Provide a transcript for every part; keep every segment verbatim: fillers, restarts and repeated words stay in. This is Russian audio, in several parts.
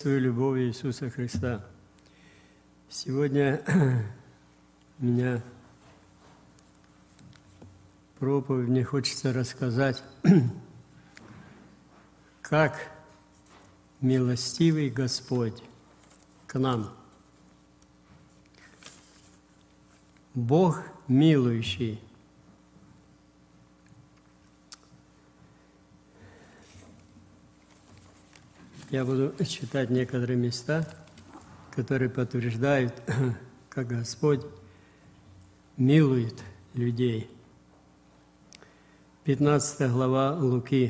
Приветствую любовью Иисуса Христа. Сегодня у меня проповедь, мне хочется рассказать, как милостивый Господь к нам. Бог милующий. Я буду читать некоторые места, которые подтверждают, как Господь милует людей. пятнадцатая глава Луки.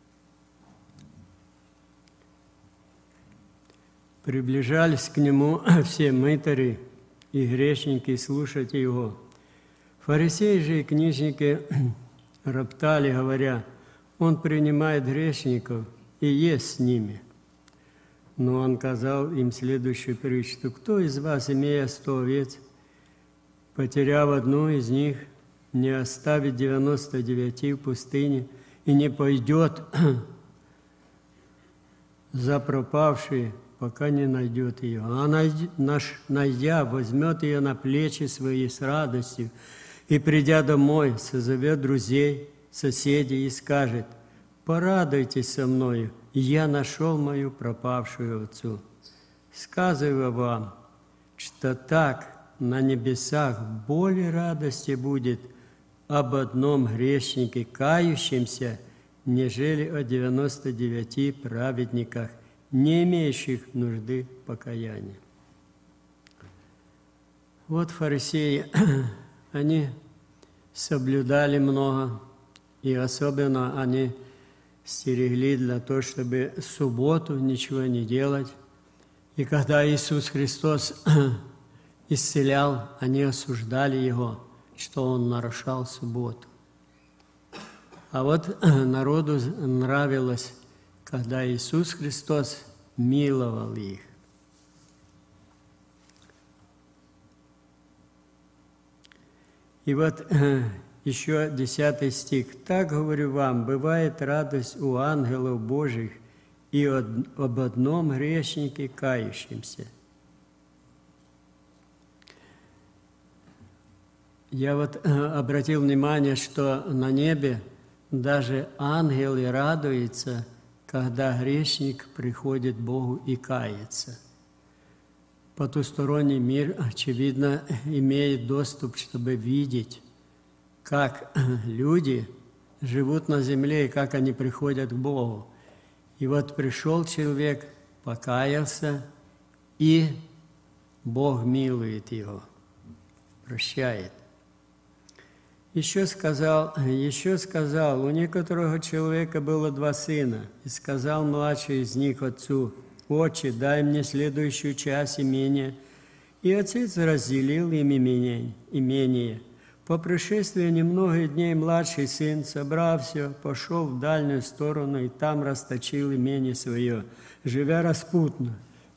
Приближались к Нему все мытари и грешники слушать Его. Фарисеи же и книжники роптали, говоря: Он принимает грешников и ест с ними. Но Он сказал им следующую притчу: кто из вас, имея сто овец, потеряв одну из них, не оставит девяносто девяти в пустыне и не пойдет за пропавшей, пока не найдет ее? А найдя, возьмет ее на плечи свои с радостью, и, придя домой, созовет друзей, соседей и скажет: порадуйтесь со мною, я нашел мою пропавшую овцу. Сказываю вам, что так на небесах более радости будет об одном грешнике, кающемся, нежели о девяноста девяти праведниках, не имеющих нужды покаяния. Вот фарисеи, они соблюдали много, и особенно они стерегли для того, чтобы в субботу ничего не делать. И когда Иисус Христос исцелял, они осуждали Его, что Он нарушал субботу. А вот народу нравилось, когда Иисус Христос миловал их. И вот еще десятый стих. «Так, говорю вам, бывает радость у ангелов Божьих и об одном грешнике кающемся». Я вот обратил внимание, что на небе даже ангелы радуются, когда грешник приходит к Богу и кается. Потусторонний мир, очевидно, имеет доступ, чтобы видеть, как люди живут на земле и как они приходят к Богу. И вот пришел человек, покаялся, и Бог милует его, прощает. Еще сказал, еще сказал, у некоторого человека было два сына, и сказал младший из них отцу: «Отче, дай мне следующую часть имения». И отец разделил им имение. имение. По прошествии немногих дней младший сын, собрав все, пошел в дальнюю сторону и там расточил имение свое, живя распутно.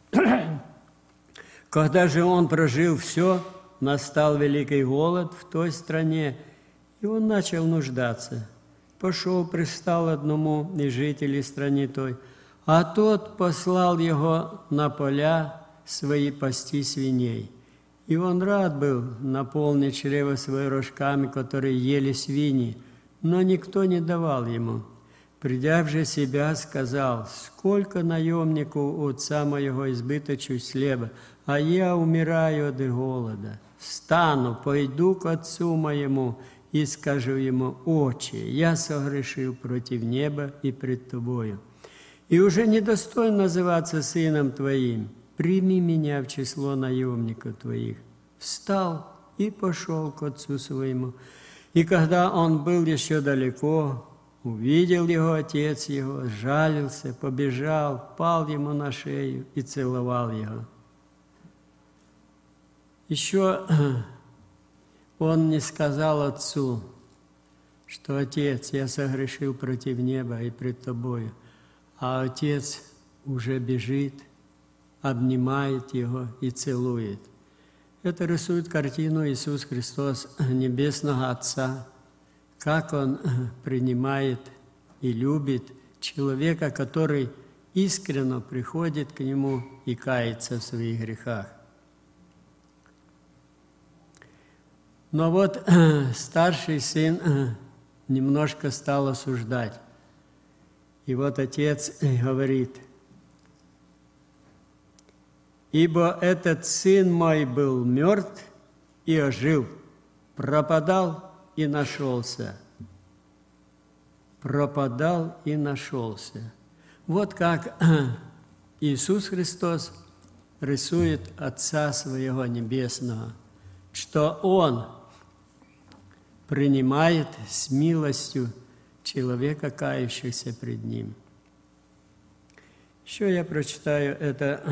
Когда же он прожил все, настал великий голод в той стране, и он начал нуждаться. Пошел, пристал одному из жителей страны той, а тот послал его на поля свои пасти свиней. И он рад был наполнить чрево свои рожками, которые ели свиньи, но никто не давал ему. Придя же себя, сказал: «Сколько наемников у отца моего избыточу хлеба, а я умираю от голода. Встану, пойду к отцу моему и скажу ему: Отче, я согрешил против неба и пред тобою, и уже недостоин называться сыном твоим. Прими меня в число наемников твоих». Встал и пошел к отцу своему. И когда он был еще далеко, увидел его отец его, сжалился, побежал, пал ему на шею и целовал его. Еще он не сказал отцу, что: «Отец, я согрешил против неба и пред тобою». А отец уже бежит, обнимает его и целует. Это рисует картину Иисус Христос, Небесного Отца, как Он принимает и любит человека, который искренне приходит к Нему и кается в своих грехах. Но вот старший сын немножко стал осуждать. И вот отец говорит: «Ибо этот сын мой был мертв и ожил, пропадал и нашелся». Пропадал и нашелся. Вот как Иисус Христос рисует Отца Своего Небесного, что Он принимает с милостью человека, кающегося пред Ним. Еще я прочитаю это,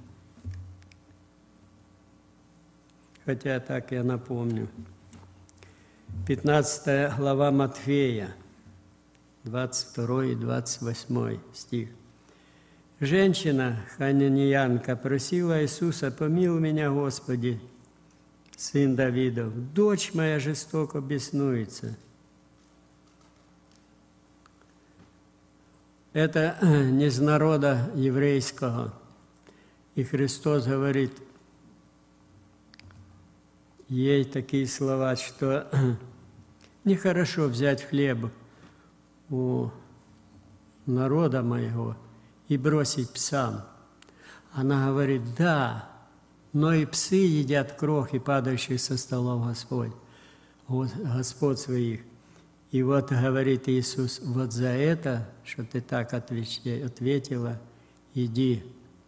хотя так я напомню. пятнадцатая глава Матфея, двадцать второй и двадцать восьмой стих. Женщина, хананеянка, просила Иисуса: «Помилуй меня, Господи, сын Давидов, дочь моя жестоко беснуется». Это не из народа еврейского. И Христос говорит ей такие слова, что нехорошо взять хлеб у народа моего и бросить псам. Она говорит: да, но и псы едят крохи, падающих со столов Господь, Господ своих. И вот говорит Иисус: вот за это, что ты так ответила, иди.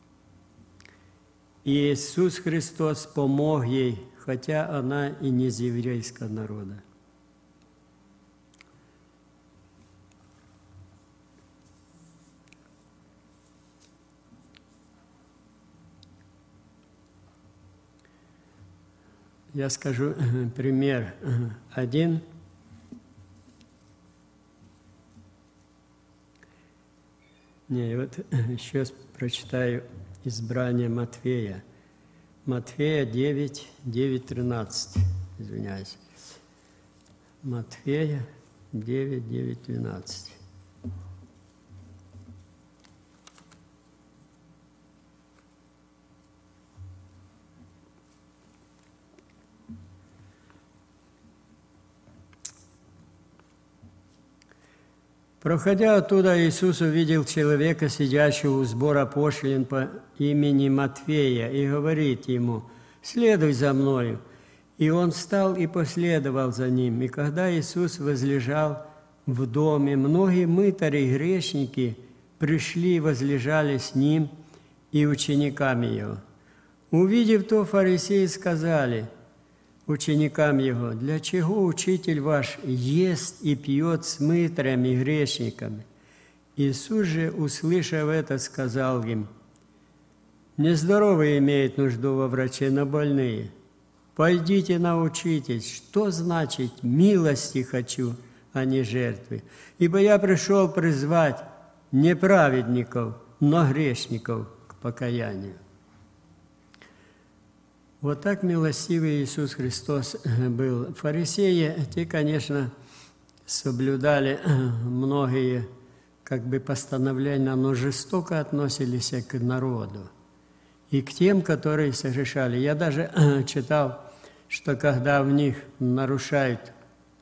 И Иисус Христос помог ей, хотя она и не из еврейского народа. Я скажу пример один. Не, вот еще прочитаю избрание Матфея. Матфея девять, девять, тринадцать. Извиняюсь. Матфея девять, девять, двенадцать. Проходя оттуда, Иисус увидел человека, сидящего у сбора пошлин по имени Матфея, и говорит ему: «Следуй за мною». И он встал и последовал за ним. И когда Иисус возлежал в доме, многие мытари и грешники пришли и возлежали с ним и учениками его. Увидев то, фарисеи сказали ученикам его: «Для чего учитель ваш ест и пьет с мытарями и грешниками?» Иисус же, услышав это, сказал им: «Нездоровые имеют нужду во враче, но больные. Пойдите научитесь, что значит милости хочу, а не жертвы. Ибо я пришел призвать не праведников, но грешников к покаянию». Вот так милостивый Иисус Христос был. Фарисеи, те, конечно, соблюдали многие как бы постановления, но жестоко относились к народу и к тем, которые совершали. Я даже читал, что когда в них нарушают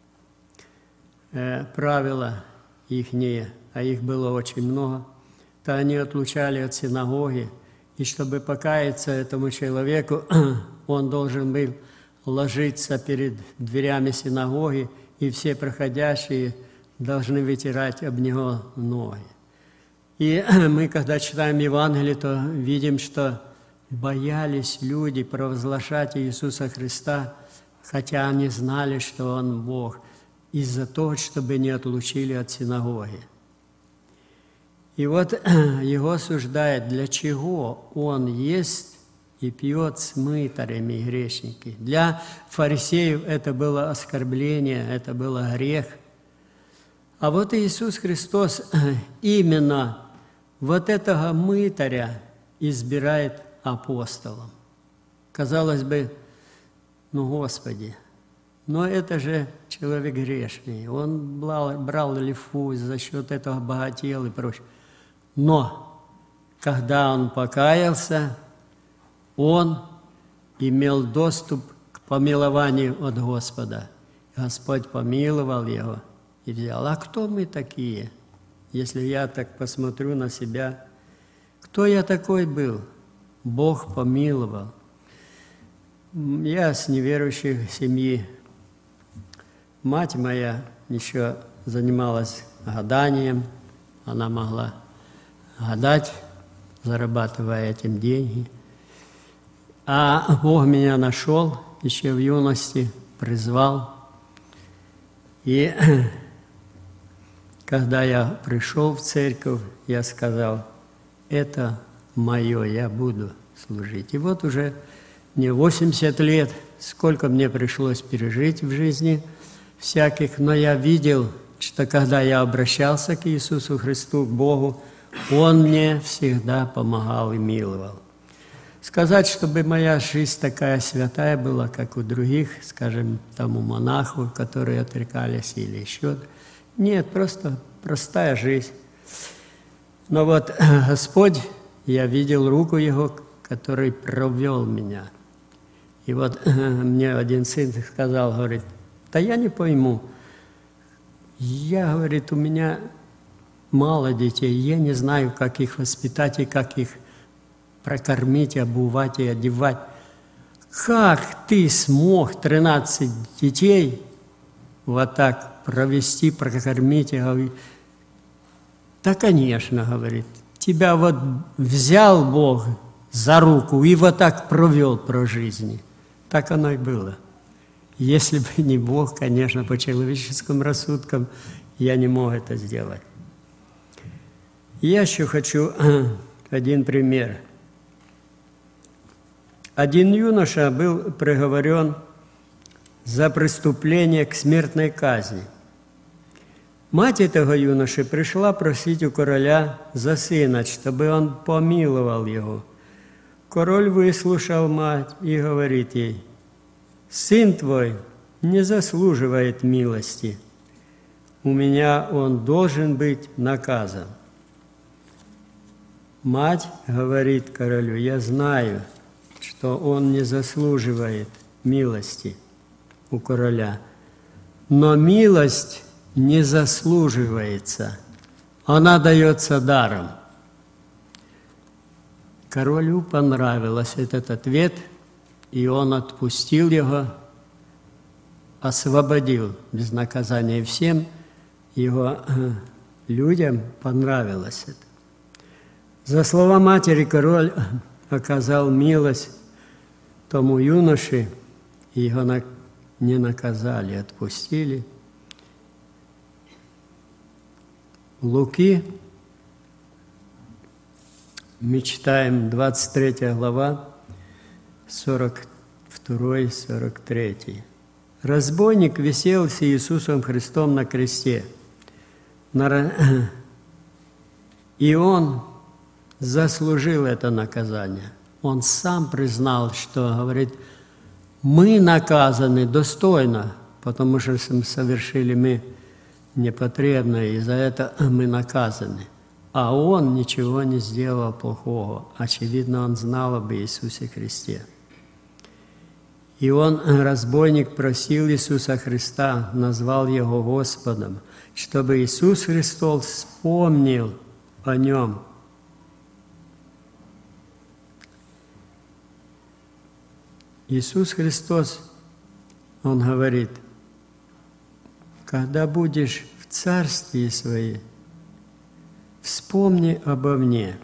э, правила ихние, а их было очень много, то они отлучали от синагоги. И чтобы покаяться этому человеку, он должен был ложиться перед дверями синагоги, и все проходящие должны вытирать об него ноги. И мы, когда читаем Евангелие, то видим, что боялись люди провозглашать Иисуса Христа, хотя они знали, что Он Бог, из-за того, чтобы не отлучили от синагоги. И вот его осуждают, для чего он ест и пьет с мытарями и грешники. Для фарисеев это было оскорбление, это было грех. А вот Иисус Христос именно вот этого мытаря избирает апостолом. Казалось бы, ну, Господи, но это же человек грешный. Он брал, брал лифу, за счет этого богател и прочее. Но когда он покаялся, он имел доступ к помилованию от Господа. Господь помиловал его и взял. А кто мы такие? Если я так посмотрю на себя, кто я такой был? Бог помиловал. Я с неверующей семьи. Мать моя еще занималась гаданием. Она могла гадать, зарабатывая этим деньги. А Бог меня нашел еще в юности, призвал. И когда я пришел в церковь, я сказал, это мое, я буду служить. И вот уже мне восемьдесят лет, сколько мне пришлось пережить в жизни всяких, но я видел, что когда я обращался к Иисусу Христу, к Богу, Он мне всегда помогал и миловал. Сказать, чтобы моя жизнь такая святая была, как у других, скажем, тому монаху, которые отрекались или еще. Нет, просто простая жизнь. Но вот Господь, я видел руку Его, который провел меня. И вот мне один сын сказал, говорит, да я не пойму. Я, говорит, у меня мало детей, я не знаю, как их воспитать и как их прокормить, обувать и одевать. Как ты смог тринадцать детей вот так провести, прокормить? Я говорю, да, конечно, говорит, тебя вот взял Бог за руку и вот так провел про жизни. Так оно и было. Если бы не Бог, конечно, по человеческим рассудкам, я не мог это сделать. Я еще хочу один пример. Один юноша был приговорен за преступление к смертной казни. Мать этого юноши пришла просить у короля за сына, чтобы он помиловал его. Король выслушал мать и говорит ей, «Сын твой не заслуживает милости. У меня он должен быть наказан». Мать говорит королю, «Я знаю, что он не заслуживает милости у короля, но милость не заслуживается, она дается даром». Королю понравился этот ответ, и он отпустил его, освободил без наказания. И всем его людям понравилось это. За слова матери король оказал милость тому юноше, и его не наказали, отпустили. Луки, мы читаем двадцать третья глава, сорок второй сорок третий. Разбойник висел с Иисусом Христом на кресте, и он заслужил это наказание. Он сам признал, что, говорит, мы наказаны достойно, потому что совершили мы непотребное, и за это мы наказаны. А он ничего не сделал плохого. Очевидно, он знал об Иисусе Христе. И он, разбойник, просил Иисуса Христа, назвал Его Господом, чтобы Иисус Христос вспомнил о Нем. Иисус Христос, Он говорит, когда будешь в Царстве Своем, вспомни обо мне.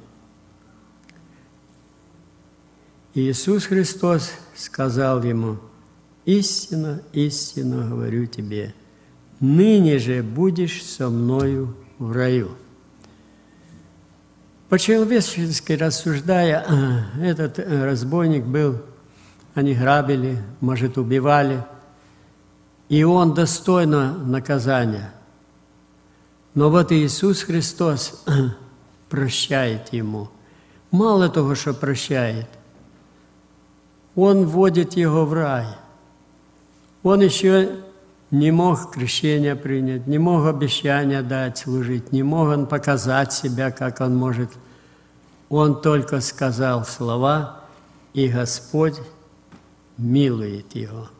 Иисус Христос сказал ему, истинно, истинно говорю тебе, ныне же будешь со мною в раю. По-человечески рассуждая, этот разбойник был, они грабили, может, убивали, и он достойно наказания. Но вот Иисус Христос прощает ему. Мало того, что прощает, Он вводит его в рай. Он еще не мог крещения принять, не мог обещания дать служить, не мог он показать себя, как он может Он только сказал слова, и Господь милует его.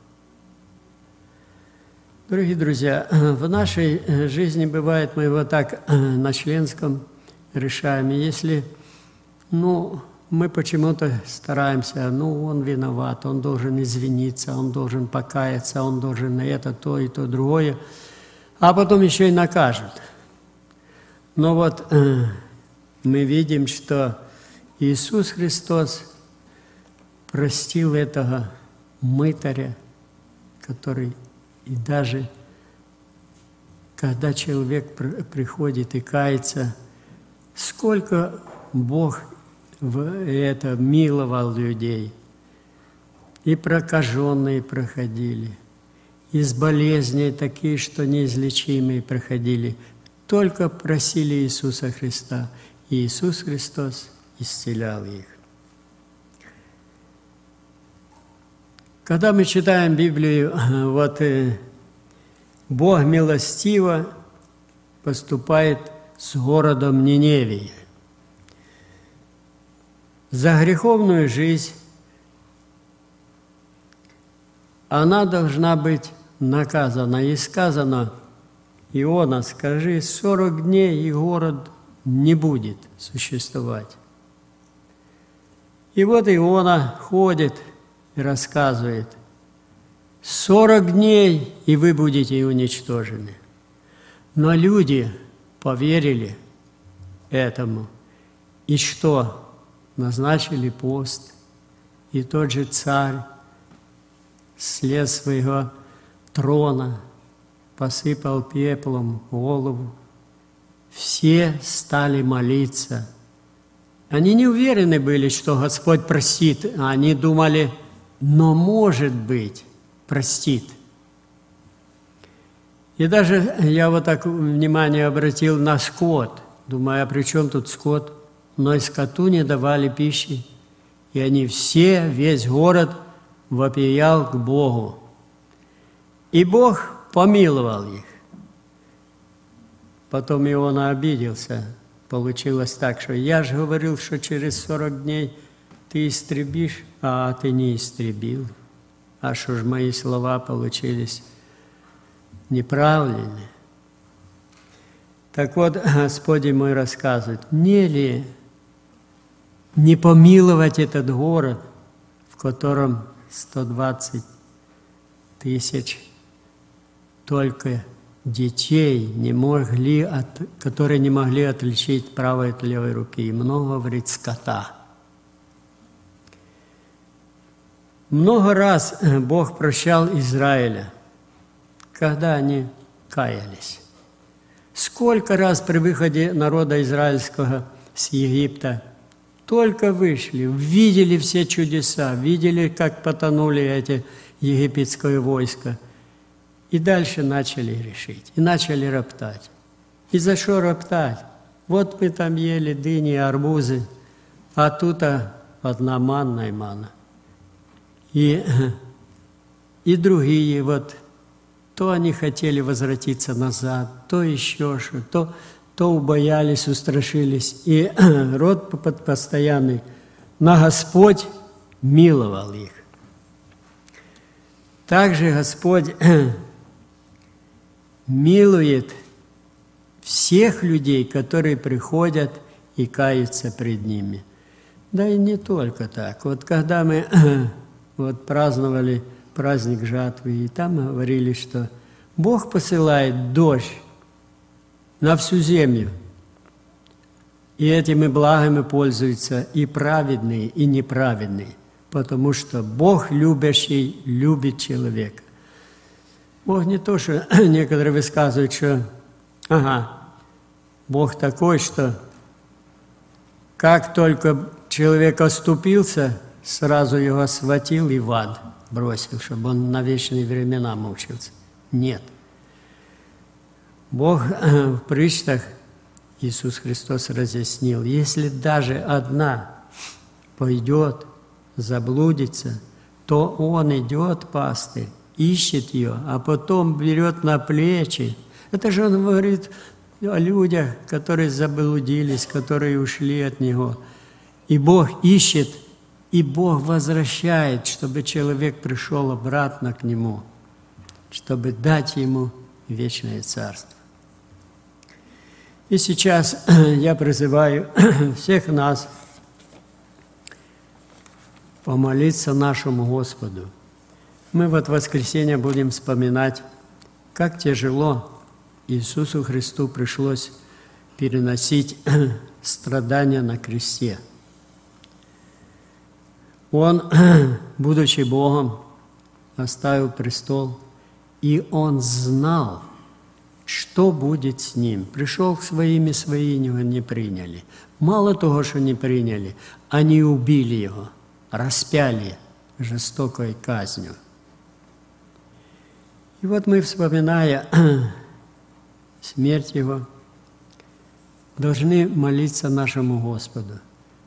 Дорогие друзья, в нашей жизни бывает, мы его так на членском решаем, и если, ну, мы почему-то стараемся, ну, он виноват, он должен извиниться, он должен покаяться, он должен это, то и то, другое, а потом еще и накажут. Но вот э, мы видим, что Иисус Христос простил этого мытаря, который и даже когда человек приходит и кается, сколько Бог в это миловал людей. И прокаженные проходили, и с болезней такие, что неизлечимые проходили. Только просили Иисуса Христа, и Иисус Христос исцелял их. Когда мы читаем Библию, вот Бог милостиво поступает с городом Ниневия. За греховную жизнь она должна быть наказана. И сказано: Иона, скажи, сорок дней, и город не будет существовать. И вот Иона ходит и рассказывает: сорок дней, и вы будете уничтожены. Но люди поверили этому. И что? Назначили пост, и тот же царь слез с своего трона, посыпал пеплом голову. Все стали молиться. Они не уверены были, что Господь простит, а они думали, но может быть, простит. И даже я вот так внимание обратил на скот. Думаю, а при чем тут скот? Но и скоту не давали пищи, и они все, весь город вопиял к Богу. И Бог помиловал их. Потом Иона обиделся. Получилось так, что я же говорил, что через сорок дней ты истребишь, а ты не истребил. А что ж мои слова получились неправильные? Так вот, Господь мой рассказывает, не ли не помиловать этот город, в котором сто двадцать тысяч только детей, не могли от, которые не могли отличить правой от левой руки, и много, говорит, скота. Много раз Бог прощал Израиля, когда они каялись. Сколько раз при выходе народа израильского с Египта только вышли, видели все чудеса, видели, как потонули эти египетское войско, и дальше начали решить, и начали роптать. И за что роптать? Вот мы там ели дыни, арбузы, а тут одна манна и манна. И, и другие, вот, то они хотели возвратиться назад, то еще что, то, то убоялись, устрашились. И род постоянный, но Господь миловал их. Также Господь милует всех людей, которые приходят и каются пред ними. Да и не только так. Вот когда мы вот праздновали праздник жатвы, и там говорили, что Бог посылает дождь на всю землю, и этими благами пользуются и праведные, и неправедные, потому что Бог любящий любит человека. Бог не то, что некоторые высказывают, что ага, Бог такой, что как только человек оступился, сразу его схватил и в ад бросил, чтобы он на вечные времена мучился. Нет. Бог в притчах, Иисус Христос разъяснил, если даже одна пойдет, заблудится, то Он идет, пастырь, ищет ее, а потом берет на плечи. Это же Он говорит о людях, которые заблудились, которые ушли от Него. И Бог ищет, и Бог возвращает, чтобы человек пришел обратно к Нему, чтобы дать ему вечное царство. И сейчас я призываю всех нас помолиться нашему Господу. Мы вот в воскресенье будем вспоминать, как тяжело Иисусу Христу пришлось переносить страдания на кресте. Он, будучи Богом, оставил престол, и Он знал, что будет с Ним. Пришел к Своим, и Свои Его не приняли. Мало того, что не приняли, они убили Его, распяли жестокой казнью. И вот мы, вспоминая смерть Его, должны молиться нашему Господу,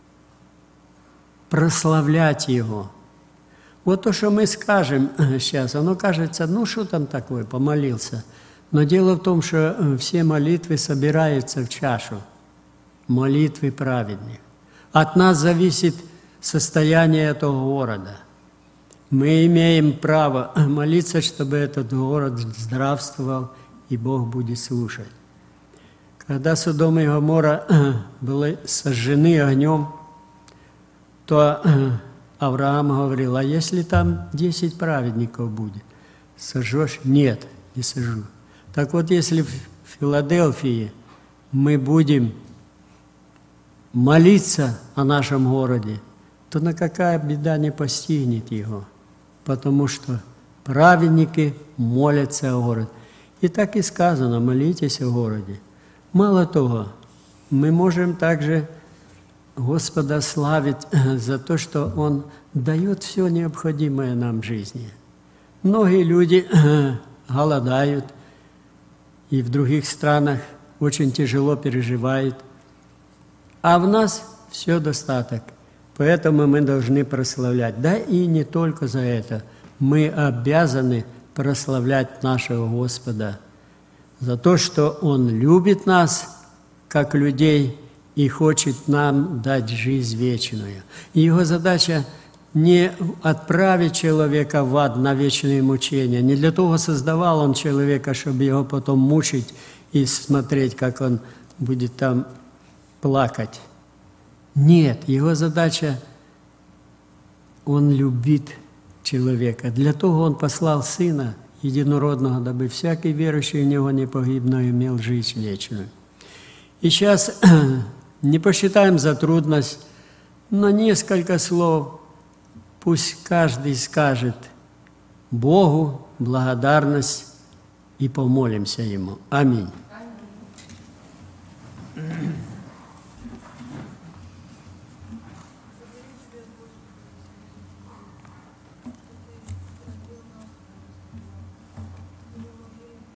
прославлять Его. Вот то, что мы скажем сейчас, оно кажется, ну что там такое, помолился. Но дело в том, что все молитвы собираются в чашу, молитвы праведных. От нас зависит состояние этого города. Мы имеем право молиться, чтобы этот город здравствовал, и Бог будет слушать. Когда Содом и Гоморра были сожжены огнем, то Авраам говорил: а если там десять праведников будет, сожжешь? Нет, не сожжу. Так вот, если в Филадельфии мы будем молиться о нашем городе, то на какая беда не постигнет его, потому что праведники молятся о городе. И так и сказано: молитесь о городе. Мало того, мы можем также Господа славить за то, что Он дает все необходимое нам в жизни. Многие люди голодают, и в других странах очень тяжело переживают, а в нас все достаток. Поэтому мы должны прославлять. Да и не только за это. Мы обязаны прославлять нашего Господа за то, что Он любит нас, как людей, и хочет нам дать жизнь вечную. И Его задача не отправить человека в ад на вечные мучения. Не для того создавал Он человека, чтобы его потом мучить и смотреть, как он будет там плакать. Нет, Его задача, Он любит человека. Для того Он послал Сына Единородного, дабы всякий верующий в Него не погиб, но имел жизнь вечную. И сейчас не посчитаем за трудность, но несколько слов пусть каждый скажет Богу благодарность и помолимся Ему. Аминь.